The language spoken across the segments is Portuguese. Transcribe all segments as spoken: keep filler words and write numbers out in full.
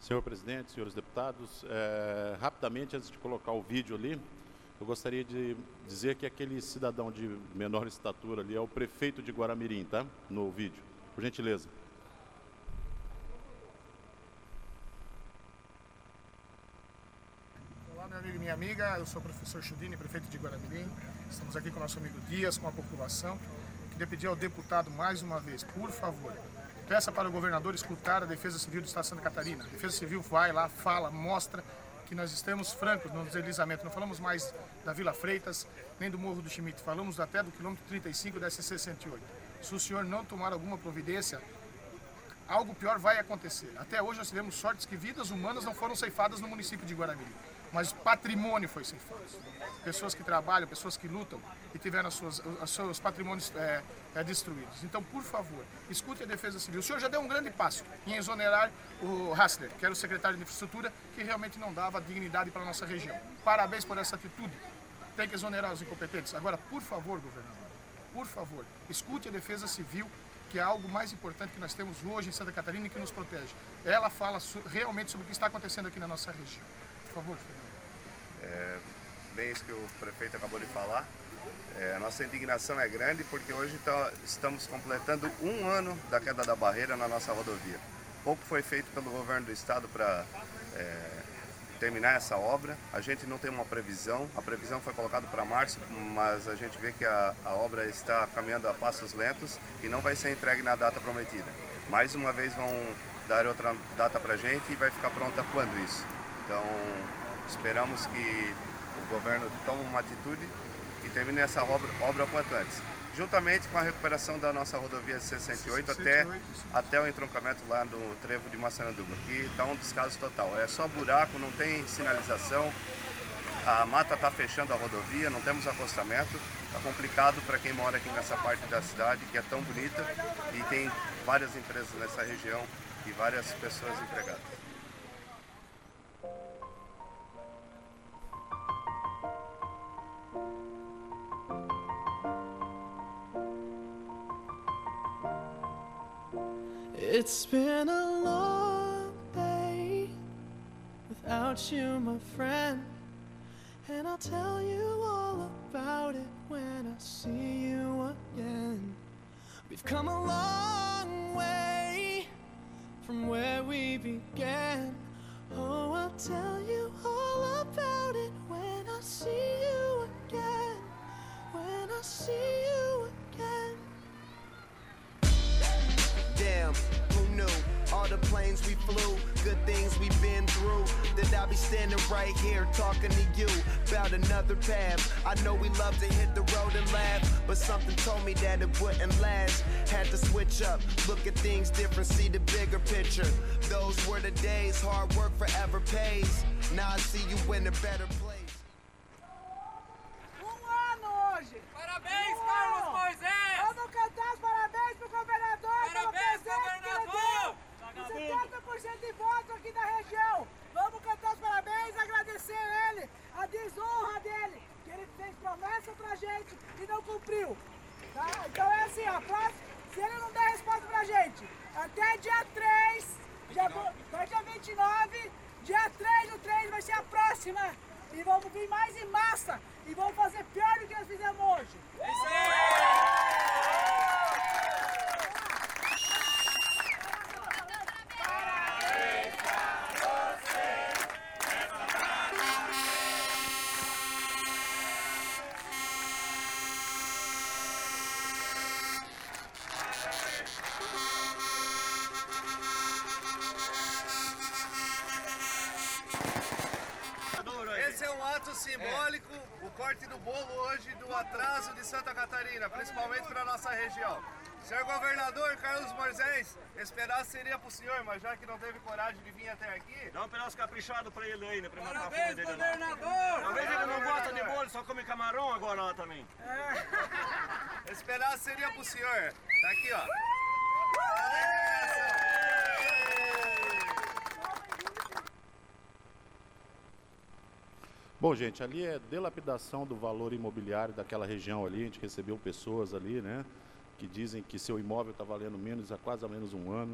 Senhor presidente, senhores deputados, é, rapidamente, antes de colocar o vídeo ali, eu gostaria de dizer que aquele cidadão de menor estatura ali é o prefeito de Guaramirim, tá? No vídeo, por gentileza. Olá, meu amigo e minha amiga, eu sou o professor Chudini, prefeito de Guaramirim. Estamos aqui com o nosso amigo Dias, com a população. Queria pedir ao deputado mais uma vez, por favor, peça para o governador escutar a Defesa Civil do Estado de Santa Catarina. A Defesa Civil vai lá, fala, mostra que nós estamos francos no deslizamento. Não falamos mais da Vila Freitas, nem do Morro do Schmidt. Falamos até do quilômetro trinta e cinco da S C cento e oito. Se o senhor não tomar alguma providência, algo pior vai acontecer. Até hoje nós tivemos sortes que vidas humanas não foram ceifadas no município de Guaramirim, mas patrimônio foi ceifado. Pessoas que trabalham, pessoas que lutam e tiveram os seus, os seus patrimônios é, é, destruídos. Então, por favor, escute a Defesa Civil. O senhor já deu um grande passo em exonerar o Hassler, que era o secretário de Infraestrutura, que realmente não dava dignidade para a nossa região. Parabéns por essa atitude. Tem que exonerar os incompetentes. Agora, por favor, governador, por favor, escute a Defesa Civil, que é algo mais importante que nós temos hoje em Santa Catarina e que nos protege. Ela fala realmente sobre o que está acontecendo aqui na nossa região. Por favor, é, bem isso que o prefeito acabou de falar. É, a nossa indignação é grande porque hoje tá, estamos completando um ano da queda da barreira na nossa rodovia. Pouco foi feito pelo governo do estado para é, terminar essa obra. A gente não tem uma previsão, a previsão foi colocada para março, mas a gente vê que a, a obra está caminhando a passos lentos e não vai ser entregue na data prometida. Mais uma vez vão dar outra data para a gente e vai ficar pronta quando isso. Então esperamos que o governo tome uma atitude e termine essa obra, obra quanto antes. Juntamente com a recuperação da nossa rodovia C cento e oito até, até o entroncamento lá no trevo de Massaranduba, que está um descaso total. É só buraco, não tem sinalização, a mata está fechando a rodovia, não temos acostamento. Está complicado para quem mora aqui nessa parte da cidade, que é tão bonita, e tem várias empresas nessa região e várias pessoas empregadas. It's been a long day without you, my friend, and I'll tell you all about it when I see you again. We've come a long way from where we began. Oh, I'll tell you all about it when I see you again, when I see you again. Damn, who knew? All the planes we flew, good things we've been through. That I'll be standing right here talking to you about another path. I know we love to hit the road and laugh, but something told me that it wouldn't last. Had to switch up, look at things different, see the bigger picture. Those were the days, hard work forever pays. Now I see you in a better place. Um ano hoje! Parabéns, Carlos Moisés! Vamos cantar os parabéns pro governador! Parabéns, governador! setenta por cento de voto aqui da região! Vamos cantar os parabéns, agradecer ele, a desonra dele, que ele fez promessa pra gente e não cumpriu. Tá? Então é assim, ó, próximo, se ele não der resposta pra gente, até dia três, dia, até dia vinte e nove, dia três do três vai ser a próxima. E vamos vir mais em massa e vamos fazer pior do que nós fizemos hoje. Isso aí! Esse é um ato simbólico, o corte do bolo hoje do atraso de Santa Catarina, principalmente para a nossa região. Senhor governador Carlos Moisés, esperar seria pro senhor, mas já que não teve coragem de vir até aqui... Dá um pedaço caprichado pra ele aí, né? Pra matar a fome Parabéns, dele. governador! Talvez ele não gosta de bolo, só come camarão agora lá também. É. Esperar seria pro senhor. Tá aqui, ó. Bom, gente, ali é delapidação do valor imobiliário daquela região ali. A gente recebeu pessoas ali, né, que dizem que seu imóvel está valendo menos há quase há menos um ano.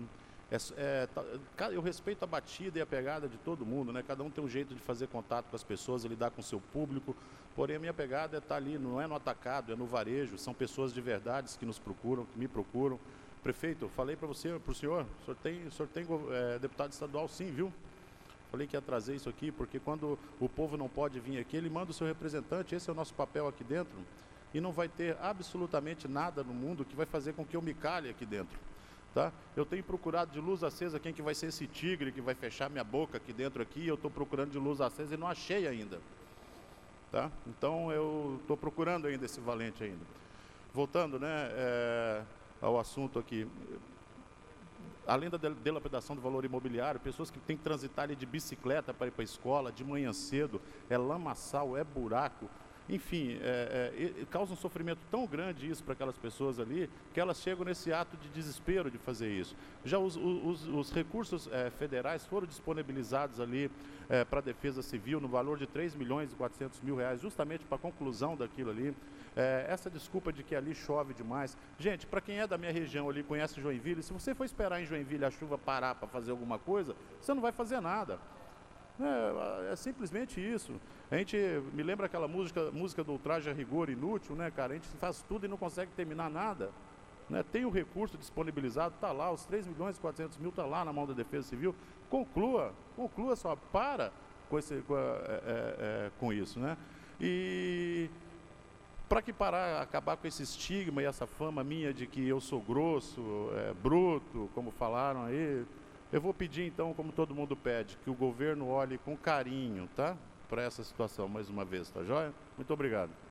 É, é, tá, eu respeito a batida e a pegada de todo mundo, né? Cada um tem um jeito de fazer contato com as pessoas, lidar com o seu público. Porém, a minha pegada é estar ali, não é no atacado, é no varejo. São pessoas de verdade que nos procuram, que me procuram. Prefeito, eu falei para você, para o senhor, o senhor tem, o senhor tem é, deputado estadual sim, viu? Falei que ia trazer isso aqui, porque quando o povo não pode vir aqui, ele manda o seu representante, esse é o nosso papel aqui dentro. E não vai ter absolutamente nada no mundo que vai fazer com que eu me cale aqui dentro. Tá? Eu tenho procurado de luz acesa quem que vai ser esse tigre que vai fechar minha boca aqui dentro aqui, eu estou procurando de luz acesa e não achei ainda. Tá? Então eu estou procurando ainda esse valente ainda. Voltando, né, é, ao assunto aqui, além da dilapidação do valor imobiliário, pessoas que têm que transitar ali de bicicleta para ir para a escola, de manhã cedo, é lamaçal, é buraco. Enfim, é, é, causa um sofrimento tão grande isso para aquelas pessoas ali, que elas chegam nesse ato de desespero de fazer isso. Já os, os, os recursos é, federais foram disponibilizados ali é, para a Defesa Civil no valor de três milhões e quatrocentos mil reais, justamente para a conclusão daquilo ali. É, essa desculpa de que ali chove demais. Gente, para quem é da minha região ali, conhece Joinville, se você for esperar em Joinville a chuva parar para fazer alguma coisa, você não vai fazer nada. É, é simplesmente isso. A gente me lembra aquela música, música do Ultraje a Rigor Inútil, né, cara? A gente faz tudo e não consegue terminar nada. Né? Tem o recurso disponibilizado, está lá, os três milhões e quatrocentos mil está lá na mão da Defesa Civil. Conclua, conclua só, para com, esse, com, é, é, com isso, né? E para que parar, acabar com esse estigma e essa fama minha de que eu sou grosso, é, bruto, como falaram aí, eu vou pedir então, como todo mundo pede, que o governo olhe com carinho, tá? Para essa situação mais uma vez, tá joia? Muito obrigado.